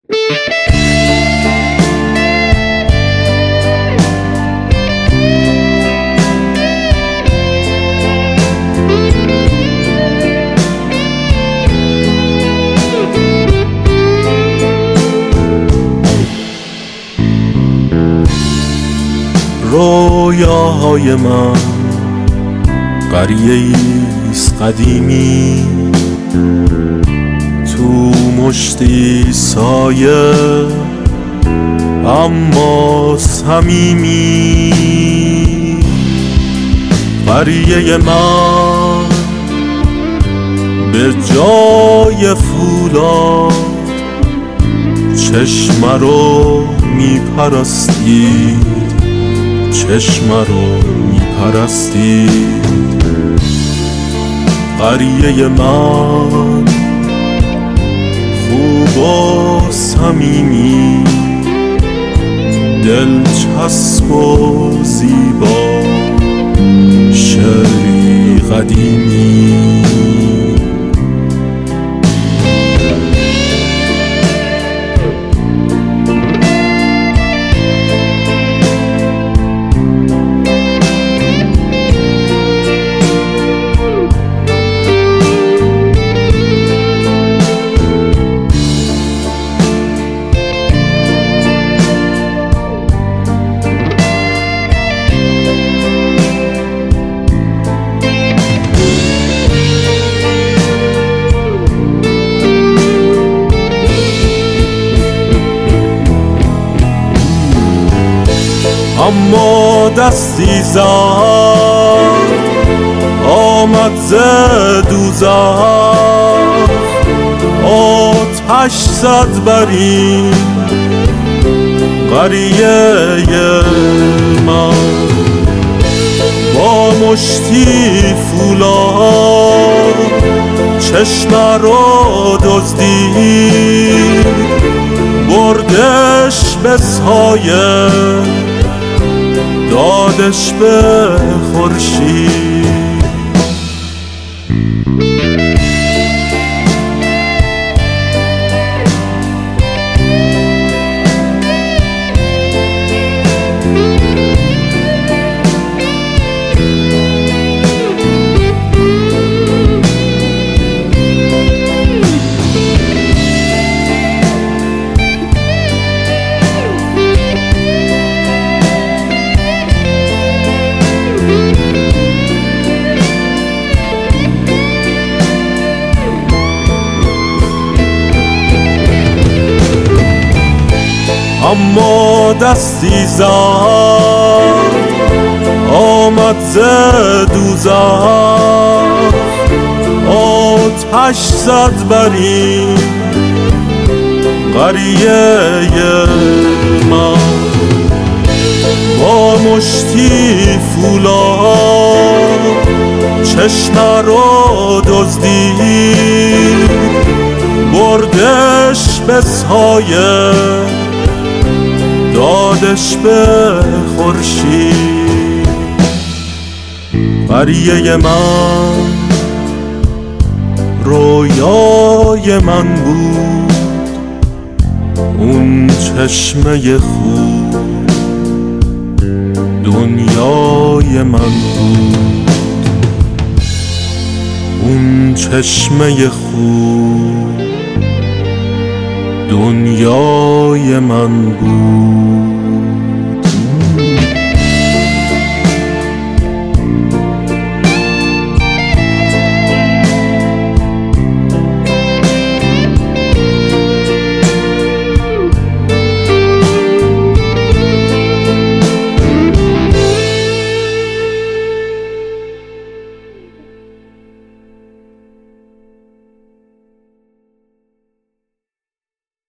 رویاهای من قریه‌ایست قدیمی، تو مشتی سایه اما صمیمی. قریه من به جای فولاد چشم رو میپرستی، چشم رو میپرستی. قریه من خوب و صمیمی، دلچسب و زیبا، شعری قدیمی. اما دستی زد آمد ز دوزخ، آتش زد بر این قریه من. با مشتی فولاد چشم رو دزدید، بردش به سایه، دادش به خورشید. اما دستی زد آمد ز دوزخ، آتش زد بر این قریه من. با مشتی فولاد چشم رو دزدید، بردش به سایه، دادش به خورشید. قریه من رویای من بود، اون چشمه خوب دنیای من بود. اون چشمه خوب دنیای من بود.